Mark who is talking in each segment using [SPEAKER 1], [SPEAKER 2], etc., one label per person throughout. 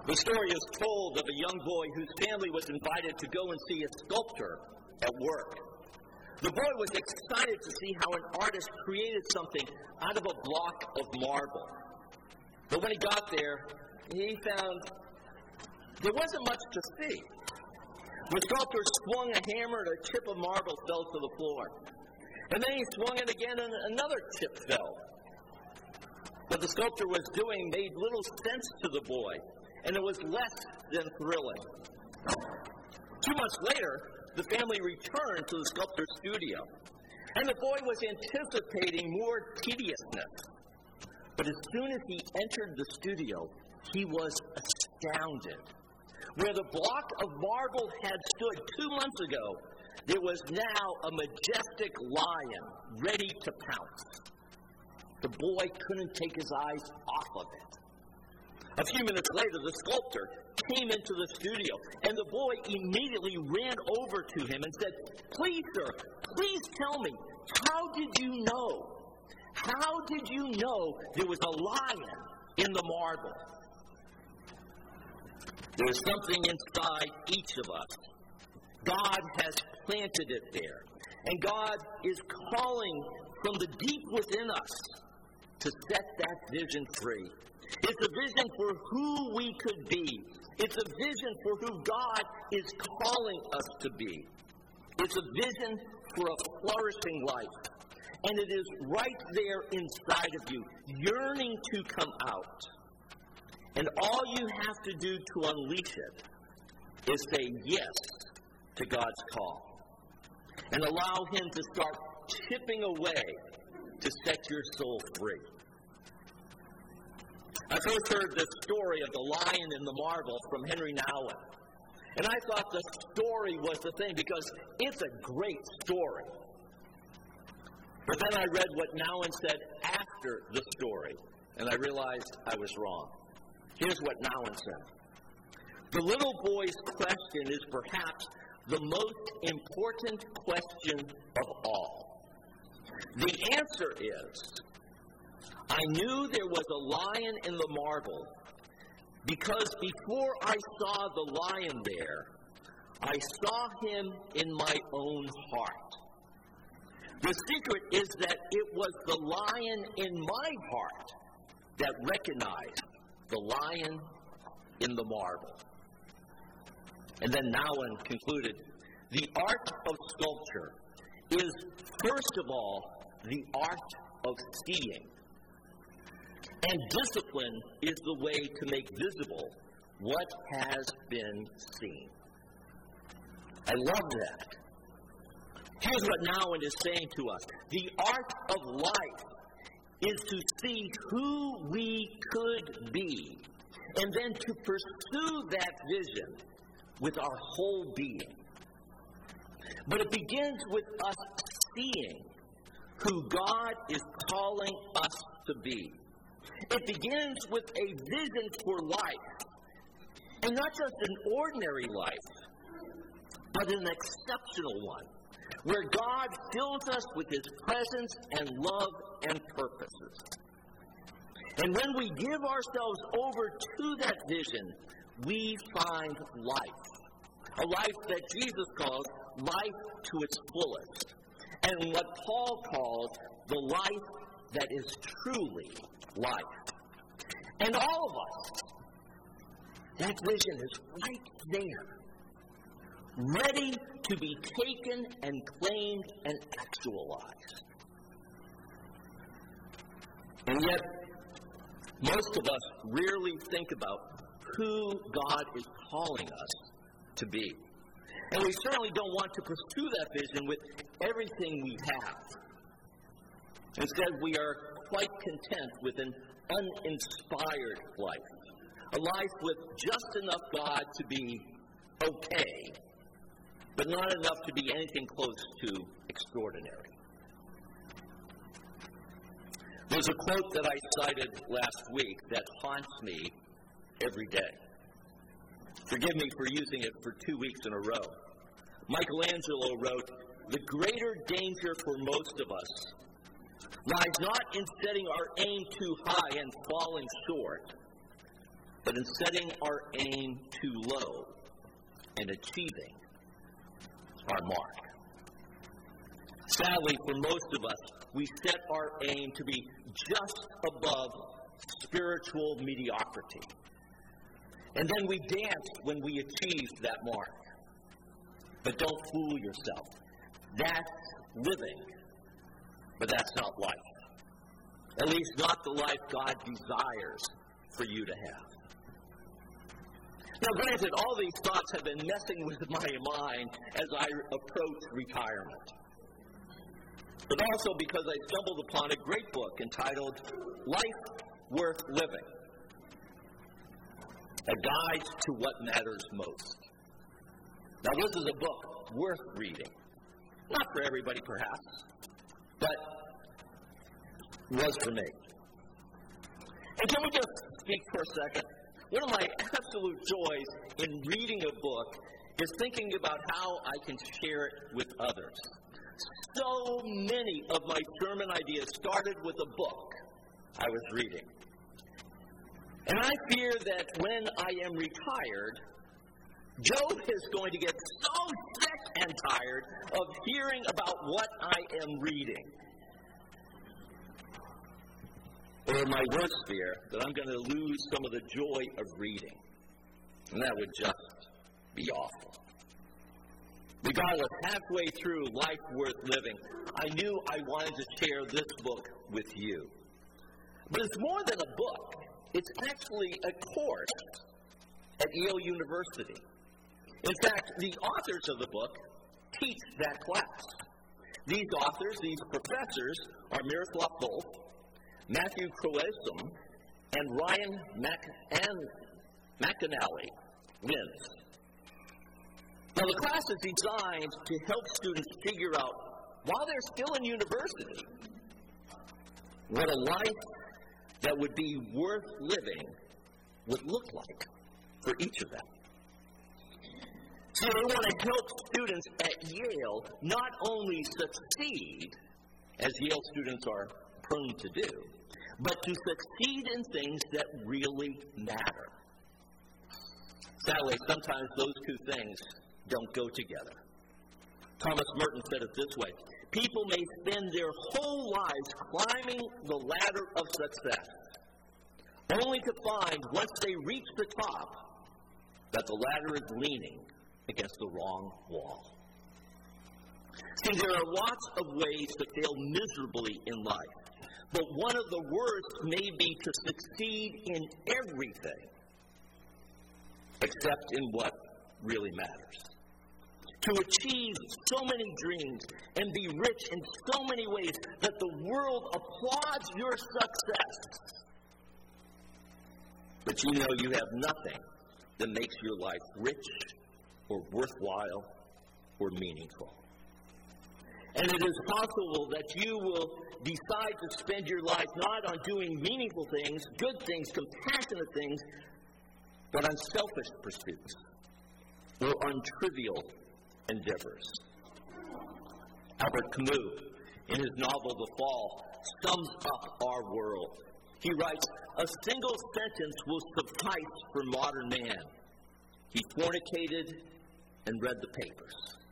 [SPEAKER 1] The story is told of a young boy whose family was invited to go and see a sculptor at work. The boy was excited to see how an artist created something out of a block of marble. But when he got there, he found there wasn't much to see. The sculptor swung a hammer and a chip of marble fell to the floor. And then he swung it again and another chip fell. What the sculptor was doing made little sense to the boy, and it was less than thrilling. 2 months later, the family returned to the sculptor's studio, and the boy was anticipating more tediousness. But as soon as he entered the studio, he was astounded. Where the block of marble had stood 2 months ago, there was now a majestic lion ready to pounce. The boy couldn't take his eyes off of it. A few minutes later, the sculptor came into the studio, and the boy immediately ran over to him and said, "Please, sir, please tell me, how did you know? How did you know there was a lion in the marble?" There's something inside each of us. God has planted it there, and God is calling from the deep within us to set that vision free. It's a vision for who we could be. It's a vision for who God is calling us to be. It's a vision for a flourishing life. And it is right there inside of you, yearning to come out. And all you have to do to unleash it is say yes to God's call. And allow Him to start chipping away to set your soul free. I first heard the story of the lion in the marble from Henry Nouwen. And I thought the story was the thing because it's a great story. But then I read what Nouwen said after the story, and I realized I was wrong. Here's what Nouwen said. The little boy's question is perhaps the most important question of all. The answer is, I knew there was a lion in the marble because before I saw the lion there, I saw him in my own heart. The secret is that it was the lion in my heart that recognized the lion in the marble. And then Nouwen concluded, the art of sculpture is, first of all, the art of seeing. And discipline is the way to make visible what has been seen. I love that. Here's what Nouwen is saying to us. The art of life is to see who we could be, and then to pursue that vision with our whole being. But it begins with us seeing who God is calling us to be. It begins with a vision for life, and not just an ordinary life, but an exceptional one, where God fills us with His presence and love and purposes. And when we give ourselves over to that vision, we find life. A life that Jesus calls life to its fullest. And what Paul calls the life that is truly life. And all of us, that vision is right there, ready to be taken and claimed and actualized. And yet, most of us rarely think about who God is calling us to be. And we certainly don't want to pursue that vision with everything we have. Instead, we are quite content with an uninspired life. A life with just enough God to be okay, but not enough to be anything close to extraordinary. There's a quote that I cited last week that haunts me every day. Forgive me for using it for 2 weeks in a row. Michelangelo wrote, "The greater danger for most of us lies not in setting our aim too high and falling short, but in setting our aim too low and achieving our mark. Sadly, for most of us, we set our aim to be just above spiritual mediocrity. And then we dance when we achieve that mark. But don't fool yourself. That's living, but that's not life. At least not the life God desires for you to have. Now, granted, all these thoughts have been messing with my mind as I approach retirement. But also because I stumbled upon a great book entitled Life Worth Living, a guide to what matters most. Now, this is a book worth reading. Not for everybody, perhaps, but was for me. And can we just speak for a second? One of my absolute joys in reading a book is thinking about how I can share it with others. So many of my sermon ideas started with a book I was reading. And I fear that when I am retired, Joe is going to get so sick and tired of hearing about what I am reading. Or my worst fear, that I'm going to lose some of the joy of reading. And that would just be awful. Regardless, halfway through Life Worth Living, I knew I wanted to share this book with you. But it's more than a book. It's actually a course at Yale University. In fact, the authors of the book teach that class. These authors, these professors, are Miroslav Volf, Matthew Croasm, and Ryan McAnally Linz. Now, the class is designed to help students figure out, while they're still in university, what a life that would be worth living would look like for each of them. So they want to help students at Yale not only succeed, as Yale students are prone to do, but to succeed in things that really matter. Sadly, sometimes those two things don't go together. Thomas Merton said it this way: people may spend their whole lives climbing the ladder of success, only to find, once they reach the top, that the ladder is leaning against the wrong wall. See, there are lots of ways to fail miserably in life, but one of the worst may be to succeed in everything except in what really matters. To achieve so many dreams and be rich in so many ways that the world applauds your success, but you know you have nothing that makes your life rich or worthwhile or meaningful. And it is possible that you will decide to spend your life not on doing meaningful things, good things, compassionate things, but on selfish pursuits or on trivial endeavors. Albert Camus, in his novel The Fall, sums up our world. He writes, "A single sentence will suffice for modern man. He fornicated and read the papers."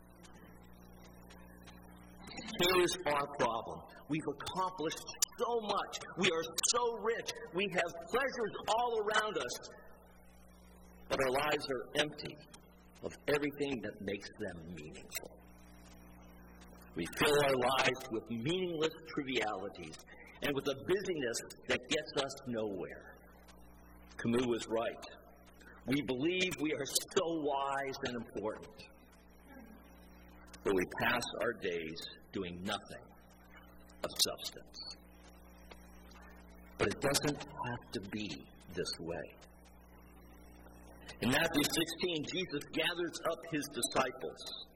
[SPEAKER 1] Here's our problem. We've accomplished so much. We are so rich. We have pleasures all around us. But our lives are empty of everything that makes them meaningful. We fill our lives with meaningless trivialities and with a busyness that gets us nowhere. Camus was right. We believe we are so wise and important, but we pass our days doing nothing of substance. But it doesn't have to be this way. In Matthew 16, Jesus gathers up his disciples.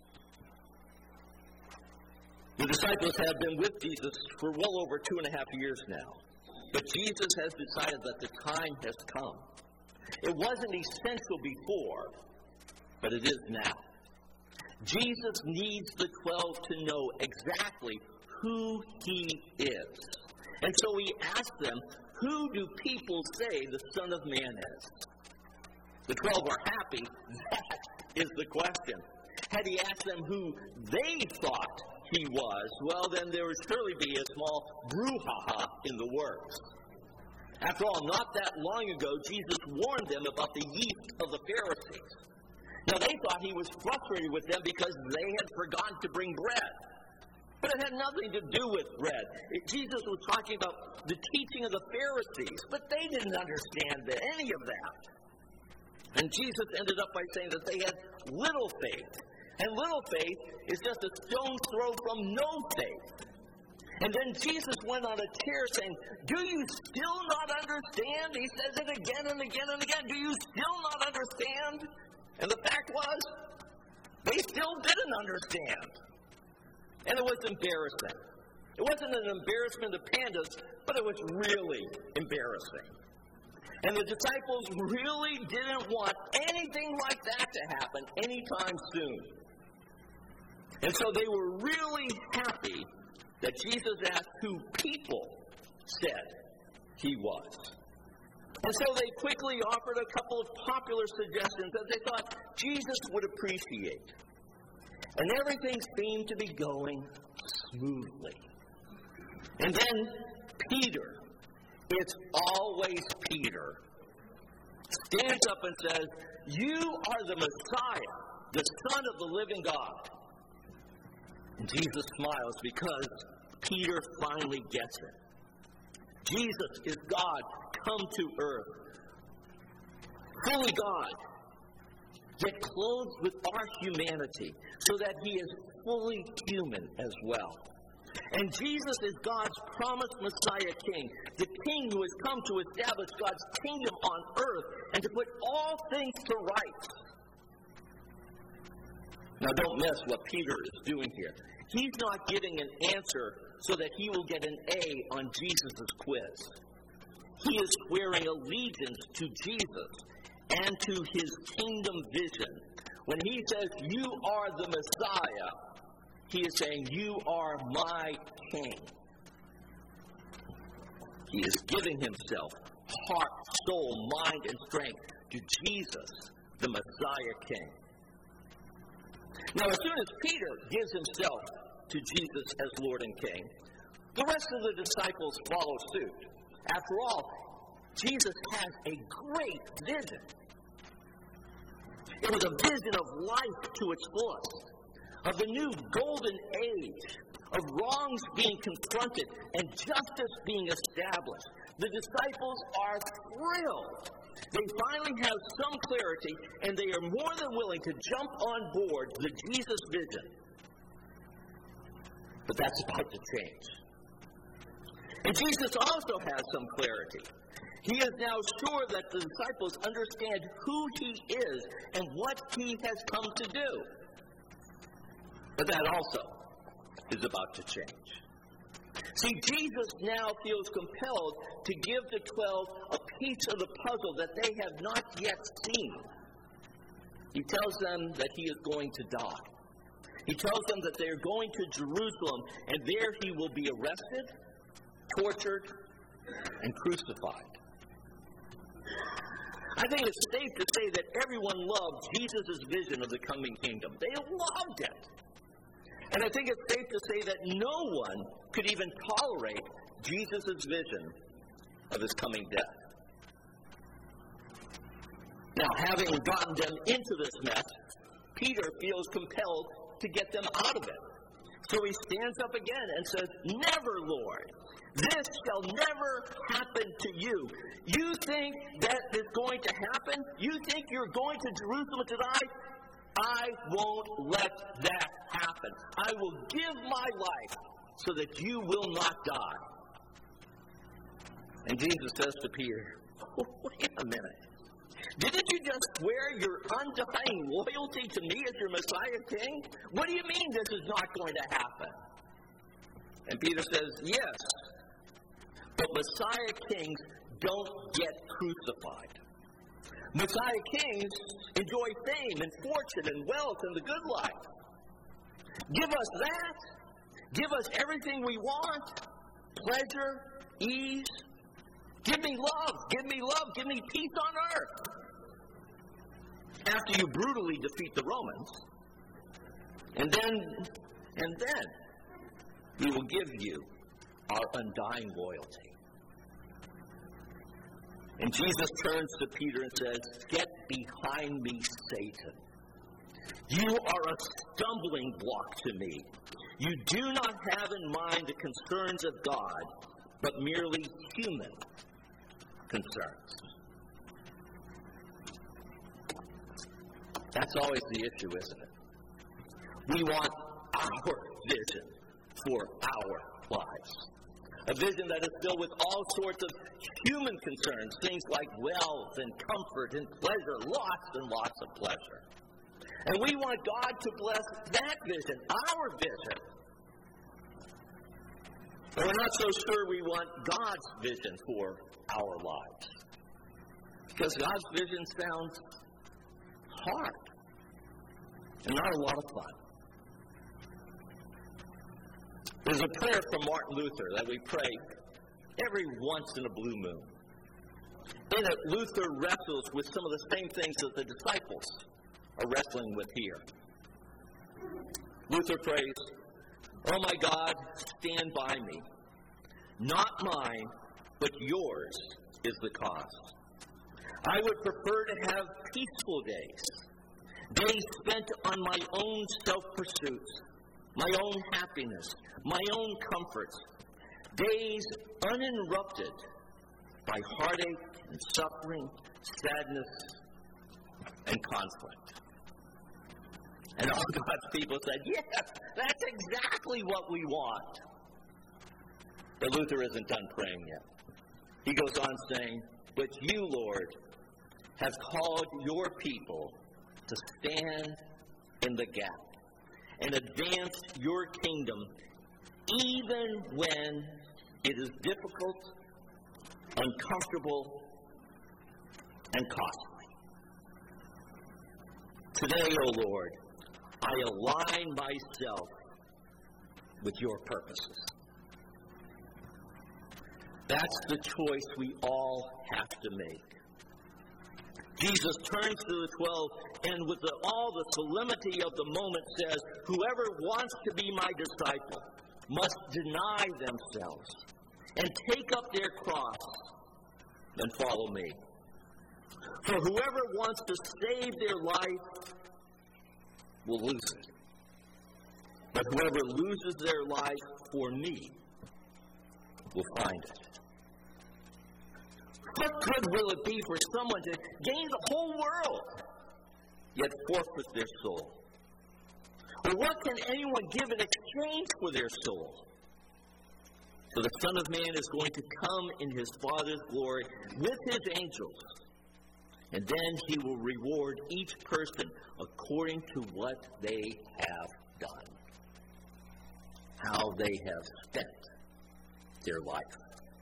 [SPEAKER 1] The disciples have been with Jesus for well over 2.5 years now. But Jesus has decided that the time has come. It wasn't essential before, but it is now. Jesus needs the 12 to know exactly who he is. And so he asks them, "Who do people say the Son of Man is?" The 12 were happy. That is the question. Had he asked them who they thought he was, well, then there would surely be a small brouhaha in the works. After all, not that long ago, Jesus warned them about the yeast of the Pharisees. Now, they thought he was frustrated with them because they had forgotten to bring bread. But it had nothing to do with bread. Jesus was talking about the teaching of the Pharisees, but they didn't understand any of that. And Jesus ended up by saying that they had little faith. And little faith is just a stone's throw from no faith. And then Jesus went on a tear saying, do you still not understand? He says it again and again and again. Do you still not understand? And the fact was, they still didn't understand. And it was embarrassing. It wasn't an embarrassment to pandas, but it was really embarrassing. And the disciples really didn't want anything like that to happen anytime soon. And so they were really happy that Jesus asked who people said he was. And so they quickly offered a couple of popular suggestions that they thought Jesus would appreciate. And everything seemed to be going smoothly. And then Peter, it's always Peter, stands up and says, you are the Messiah, the Son of the living God. And Jesus smiles because Peter finally gets it. Jesus is God come to earth, fully God, yet clothed with our humanity, so that he is fully human as well. And Jesus is God's promised Messiah King, the King who has come to establish God's kingdom on earth and to put all things to rights. Now don't miss what Peter is doing here. He's not giving an answer so that he will get an A on Jesus' quiz. He is swearing allegiance to Jesus and to his kingdom vision. When he says, you are the Messiah, he is saying, you are my King. He is giving himself, heart, soul, mind, and strength to Jesus, the Messiah King. Now, as soon as Peter gives himself to Jesus as Lord and King, the rest of the disciples follow suit. After all, Jesus has a great vision. It was a vision of life to its fullest, of the new golden age, of wrongs being confronted and justice being established. The disciples are thrilled. They finally have some clarity, and they are more than willing to jump on board the Jesus vision. But that's about to change. And Jesus also has some clarity. He is now sure that the disciples understand who he is and what he has come to do. But that also is about to change. See, Jesus now feels compelled to give the 12 a piece of the puzzle that they have not yet seen. He tells them that he is going to die. He tells them that they are going to Jerusalem, and there he will be arrested, tortured, and crucified. I think it's safe to say that everyone loved Jesus' vision of the coming kingdom. They loved it. And I think it's safe to say that no one could even tolerate Jesus' vision of his coming death. Now, having gotten them into this mess, Peter feels compelled to get them out of it. So he stands up again and says, never, Lord. This shall never happen to you. You think that is going to happen? You think you're going to Jerusalem to die? I won't let that happen. I will give my life so that you will not die. And Jesus says to Peter, wait a minute. Didn't you just swear your undying loyalty to me as your Messiah King? What do you mean this is not going to happen? And Peter says, yes, but Messiah Kings don't get crucified. Messiah Kings enjoy fame and fortune and wealth and the good life. Give us that. Give us everything we want. Pleasure, ease. Give me love. Give me love. Give me peace on earth. after you brutally defeat the Romans, and then we will give you our undying loyalty. And Jesus turns to Peter and says, "Get behind me, Satan. You are a stumbling block to me. You do not have in mind the concerns of God, but merely human concerns." That's always the issue, isn't it? We want our vision for our lives. A vision that is filled with all sorts of human concerns, things like wealth and comfort and pleasure, lots and lots of pleasure. And we want God to bless that vision, our vision. But we're not so sure we want God's vision for our lives. Because God's vision sounds hard and not a lot of fun. There's a prayer from Martin Luther that we pray every once in a blue moon. In it, Luther wrestles with some of the same things that the disciples are wrestling with here. Luther prays, "Oh my God, stand by me. Not mine, but yours is the cause. I would prefer to have peaceful days spent on my own self-pursuits, my own happiness, my own comforts, days uninterrupted by heartache and suffering, sadness, and conflict." And all God's people said, "Yes, that's exactly what we want." But Luther isn't done praying yet. He goes on saying, "But you, Lord, have called your people to stand in the gap and advance your kingdom even when it is difficult, uncomfortable, and costly. Today, O Lord, I align myself with your purposes." That's the choice we all have to make. Jesus turns to the 12 and with all the solemnity of the moment says, "Whoever wants to be my disciple must deny themselves and take up their cross and follow me. For whoever wants to save their life will lose it. But whoever loses their life for me will find it." What good will it be for someone to gain the whole world, yet forfeit their soul? Or what can anyone give in exchange for their soul? For the Son of Man is going to come in his Father's glory with his angels, and then he will reward each person according to what they have done, how they have spent their life.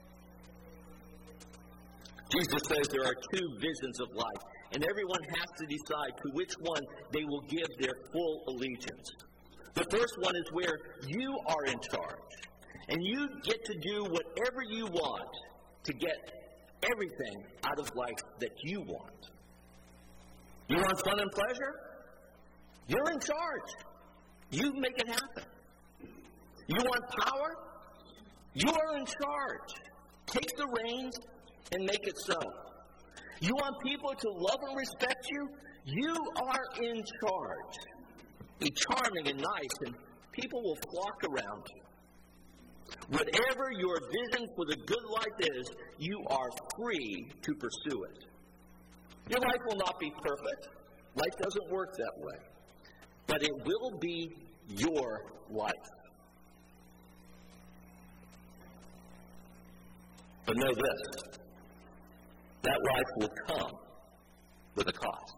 [SPEAKER 1] Jesus says there are two visions of life, and everyone has to decide to which one they will give their full allegiance. The first one is where you are in charge, and you get to do whatever you want to get everything out of life that you want. You want fun and pleasure? You're in charge. You make it happen. You want power? You are in charge. Take the reins and make it so. You want people to love and respect you? You are in charge. Be charming and nice, and people will flock around you. Whatever your vision for the good life is, you are free to pursue it. Your life will not be perfect. Life doesn't work that way. But it will be your life. But know this, that life will come with a cost.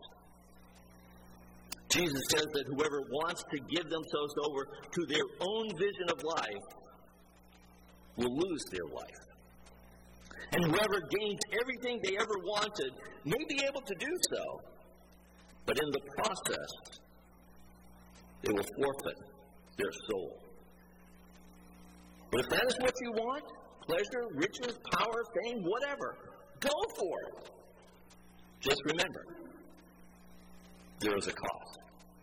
[SPEAKER 1] Jesus says that whoever wants to give themselves over to their own vision of life will lose their life. And whoever gains everything they ever wanted may be able to do so, but in the process, they will forfeit their soul. But if that is what you want, pleasure, riches, power, fame, whatever, go for it. Just remember, there is a cost.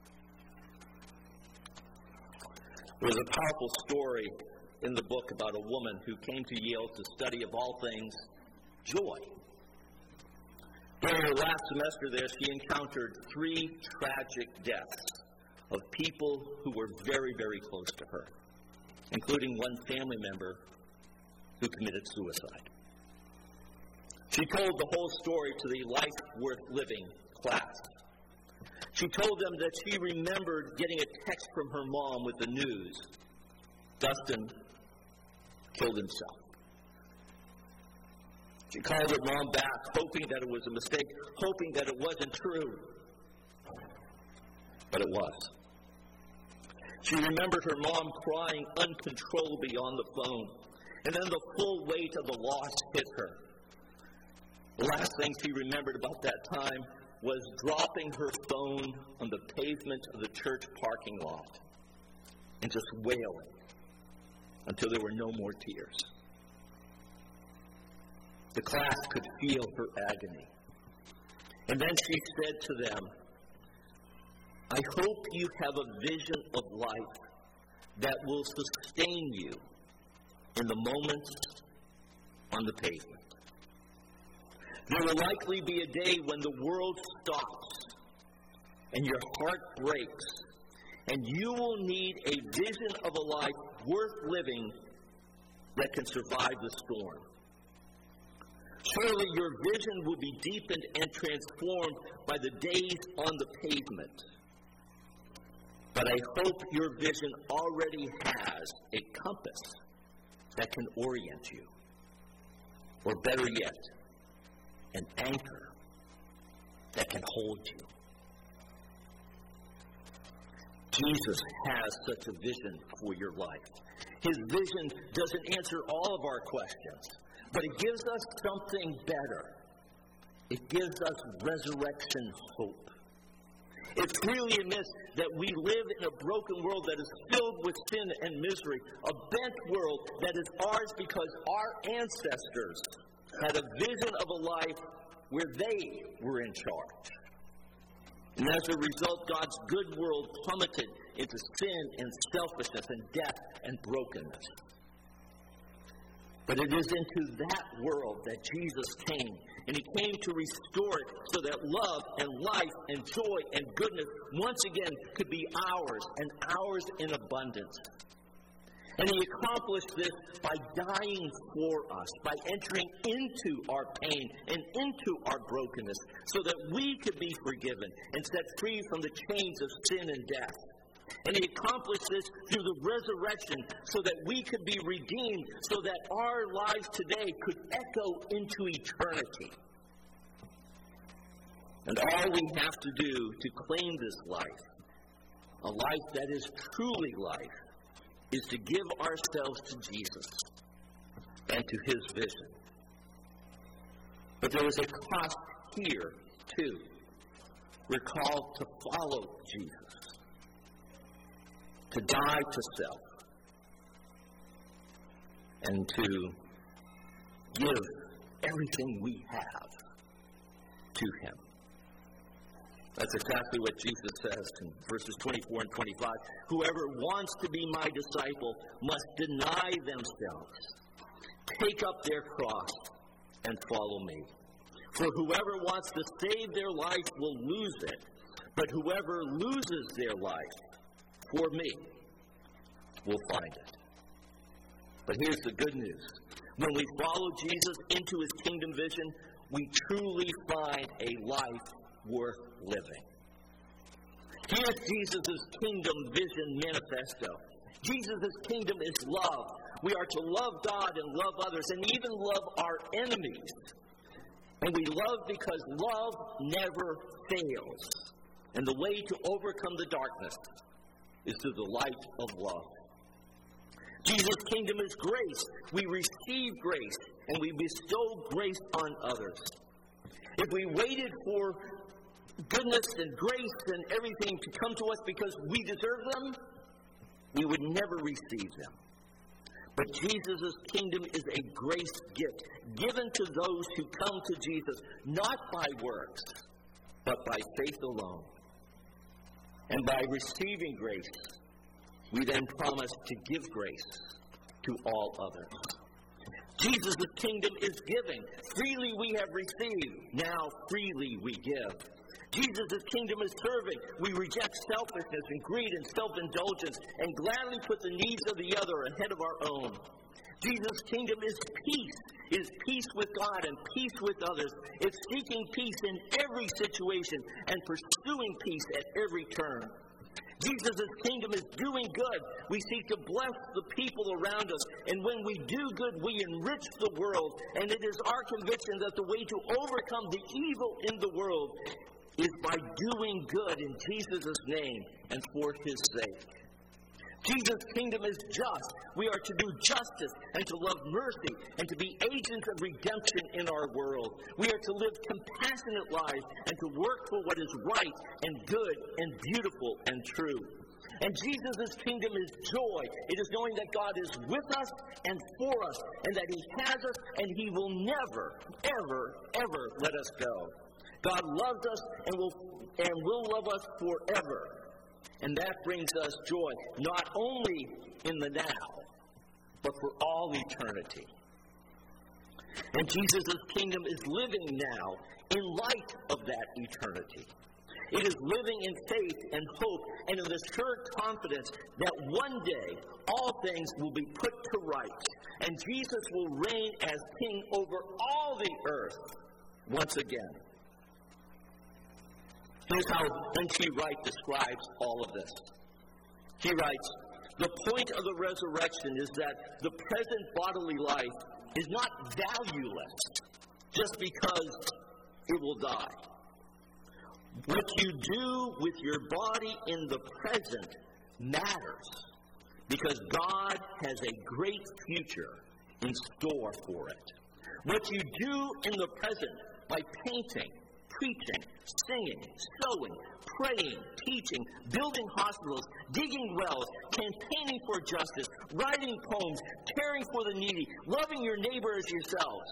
[SPEAKER 1] There was a powerful story in the book about a woman who came to Yale to study, of all things, joy. During her last semester there, she encountered 3 tragic deaths of people who were very, very close to her, including one family member who committed suicide. She told the whole story to the Life Worth Living class. She told them that she remembered getting a text from her mom with the news, Dustin killed himself. She called her mom back, hoping that it was a mistake, hoping that it wasn't true. But it was. She remembered her mom crying uncontrollably on the phone, and then the full weight of the loss hit her. The last thing she remembered about that time was dropping her phone on the pavement of the church parking lot and just wailing until there were no more tears. The class could feel her agony. And then she said to them, I hope you have a vision of life that will sustain you in the moments on the pavement. There will likely be a day when the world stops and your heart breaks, and you will need a vision of a life worth living that can survive the storm. Surely your vision will be deepened and transformed by the days on the pavement. But I hope your vision already has a compass that can orient you. Or better yet, an anchor that can hold you. Jesus has such a vision for your life. His vision doesn't answer all of our questions, but it gives us something better. It gives us resurrection hope. It's really amiss that we live in a broken world that is filled with sin and misery, a bent world that is ours because our ancestors had a vision of a life where they were in charge. And as a result, God's good world plummeted into sin and selfishness and death and brokenness. But it is into that world that Jesus came, and he came to restore it so that love and life and joy and goodness once again could be ours, and ours in abundance. And he accomplished this by dying for us, by entering into our pain and into our brokenness so that we could be forgiven and set free from the chains of sin and death. And he accomplished this through the resurrection so that we could be redeemed, so that our lives today could echo into eternity. And all we have to do to claim this life, a life that is truly life, is to give ourselves to Jesus and to his vision. But there is a cost here, too. We're called to follow Jesus, to die to self, and to give everything we have to him. That's exactly what Jesus says in verses 24 and 25. Whoever wants to be my disciple must deny themselves, take up their cross, and follow me. For whoever wants to save their life will lose it, but whoever loses their life for me will find it. But here's the good news. When we follow Jesus into his kingdom vision, we truly find a life worth living. Here's Jesus' kingdom vision manifesto. Jesus' kingdom is love. We are to love God and love others and even love our enemies. And we love because love never fails. And the way to overcome the darkness is through the light of love. Jesus' kingdom is grace. We receive grace and we bestow grace on others. If we waited for goodness and grace and everything to come to us because we deserve them, we would never receive them. But Jesus' kingdom is a grace gift given to those who come to Jesus, not by works, but by faith alone, And by receiving grace, we then promise to give grace to all others. Jesus' kingdom is giving. Freely we have received, now freely we give. Jesus' kingdom is serving. We reject selfishness and greed and self-indulgence and gladly put the needs of the other ahead of our own. Jesus' kingdom is peace. It is peace with God and peace with others. It's seeking peace in every situation and pursuing peace at every turn. Jesus' kingdom is doing good. We seek to bless the people around us. And when we do good, we enrich the world. And it is our conviction that the way to overcome the evil in the world is by doing good in Jesus' name and for his sake. Jesus' kingdom is just. We are to do justice and to love mercy and to be agents of redemption in our world. We are to live compassionate lives and to work for what is right and good and beautiful and true. And Jesus' kingdom is joy. It is knowing that God is with us and for us and that he has us and he will never, ever, ever let us go. God loves us and will love us forever. And that brings us joy, not only in the now, but for all eternity. And Jesus' kingdom is living now in light of that eternity. It is living in faith and hope and in the sure confidence that one day all things will be put to rights and Jesus will reign as king over all the earth once again. Here's how N.T. Wright describes all of this. He writes, "The point of the resurrection is that the present bodily life is not valueless just because it will die. What you do with your body in the present matters because God has a great future in store for it. What you do in the present by painting, preaching, singing, sewing, praying, teaching, building hospitals, digging wells, campaigning for justice, writing poems, caring for the needy, loving your neighbor as yourselves,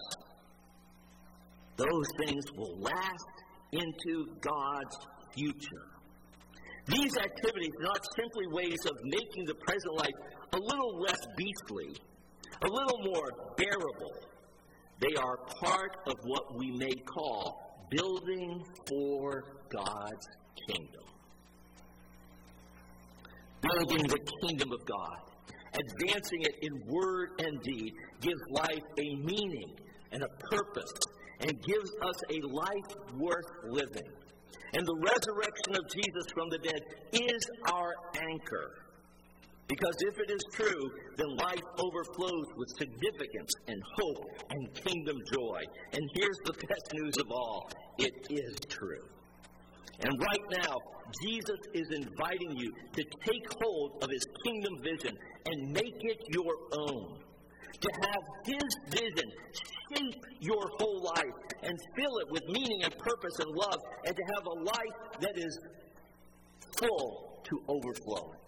[SPEAKER 1] those things will last into God's future. These activities are not simply ways of making the present life a little less beastly, a little more bearable. They are part of what we may call building for God's kingdom. Building the kingdom of God, advancing it in word and deed, gives life a meaning and a purpose and gives us a life worth living. And the resurrection of Jesus from the dead is our anchor. Because if it is true, then life overflows with significance and hope and kingdom joy. And here's the best news of all. It is true. And right now, Jesus is inviting you to take hold of his kingdom vision and make it your own. To have his vision shape your whole life and fill it with meaning and purpose and love, and to have a life that is full to overflowing.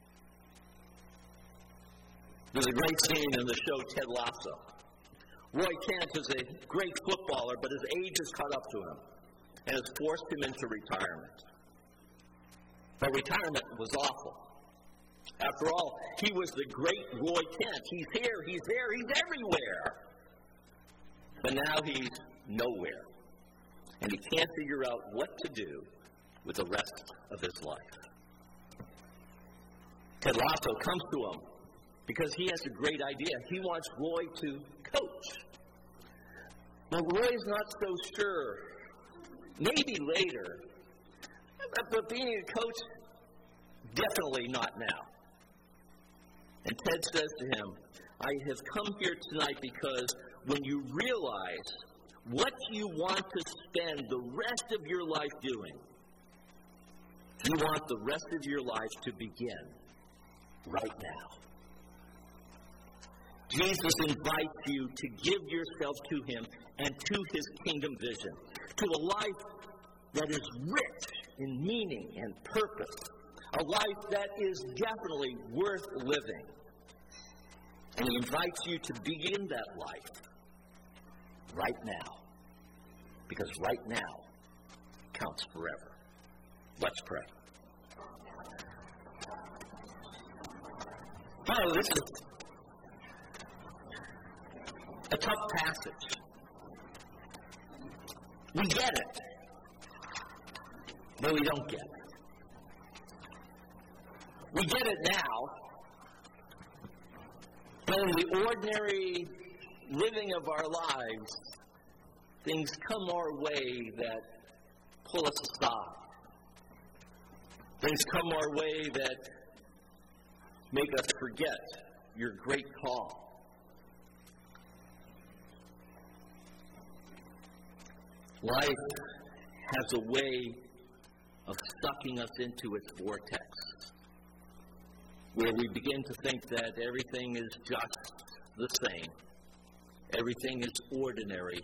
[SPEAKER 1] There's a great scene in the show Ted Lasso. Roy Kent is a great footballer, but his age has caught up to him and has forced him into retirement. But retirement was awful. After all, he was the great Roy Kent. He's here, he's there, he's everywhere. But now he's nowhere. And he can't figure out what to do with the rest of his life. Ted Lasso comes to him because he has a great idea. He wants Roy to coach. Well, Roy's not so sure. Maybe later. But being a coach, definitely not now. And Ted says to him, I have come here tonight because when you realize what you want to spend the rest of your life doing, you want the rest of your life to begin right now. Jesus invites you to give yourself to him and to his kingdom vision, to a life that is rich in meaning and purpose, a life that is definitely worth living. And he invites you to begin that life right now, because right now counts forever. Let's pray. Oh, this is a tough passage. We get it, but we don't get it. We get it now, but in the ordinary living of our lives, things come our way that pull us aside. Things come our way that make us forget your great call. Life has a way of sucking us into its vortex, where we begin to think that everything is just the same. Everything is ordinary.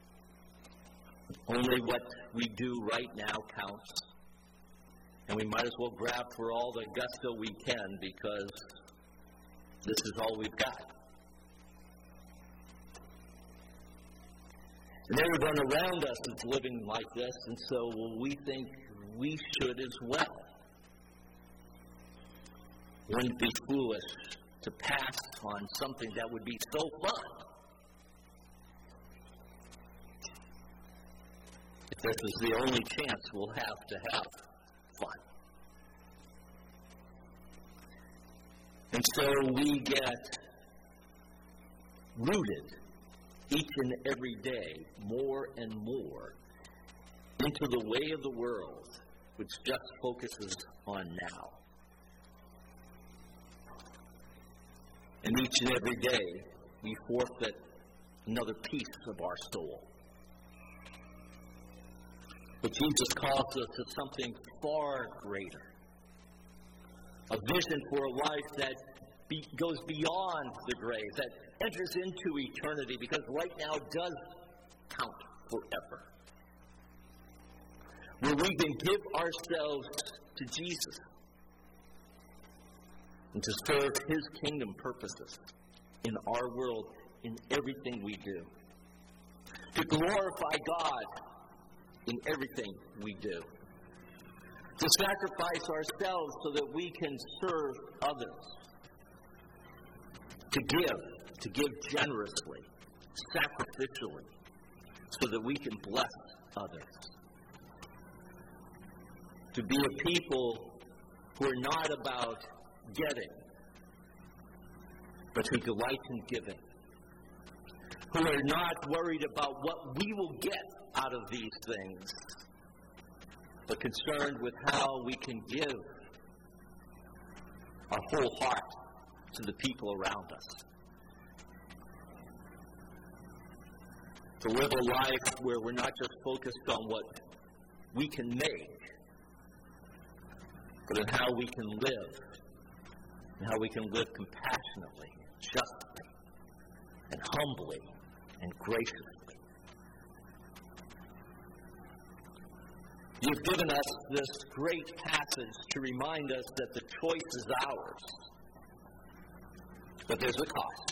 [SPEAKER 1] Only what we do right now counts. And we might as well grab for all the gusto we can because this is all we've got. And everyone around us is living like this, and so we think we should as well. Wouldn't it be foolish to pass on something that would be so fun if this is the only chance we'll have to have fun? And so we get rooted each and every day more and more into the way of the world, which just focuses on now. And each and every day, we forfeit another piece of our soul. But Jesus calls us to something far greater. A vision for a life that goes beyond the grave, that enters into eternity, because right now does count forever. Where we can give ourselves to Jesus and to serve His kingdom purposes in our world, in everything we do. To glorify God in everything we do. To sacrifice ourselves so that we can serve others. To give generously, sacrificially, so that we can bless others. To be a people who are not about getting, but who delight in giving. Who are not worried about what we will get out of these things, but concerned with how we can give our whole heart to the people around us. To live a life where we're not just focused on what we can make, but on how we can live, and how we can live compassionately, justly, and humbly, and graciously. You've given us this great passage to remind us that the choice is ours, but there's a cost.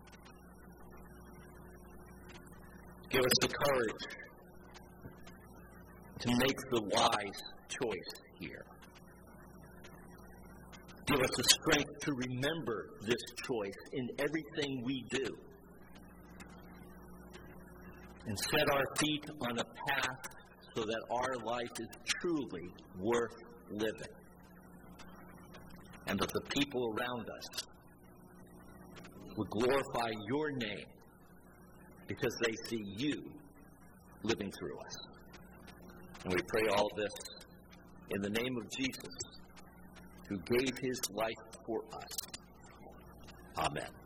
[SPEAKER 1] Give us the courage to make the wise choice here. Give us the strength to remember this choice in everything we do. And set our feet on a path so that our life is truly worth living. And that the people around us will glorify your name because they see you living through us. And we pray all this in the name of Jesus, who gave his life for us. Amen.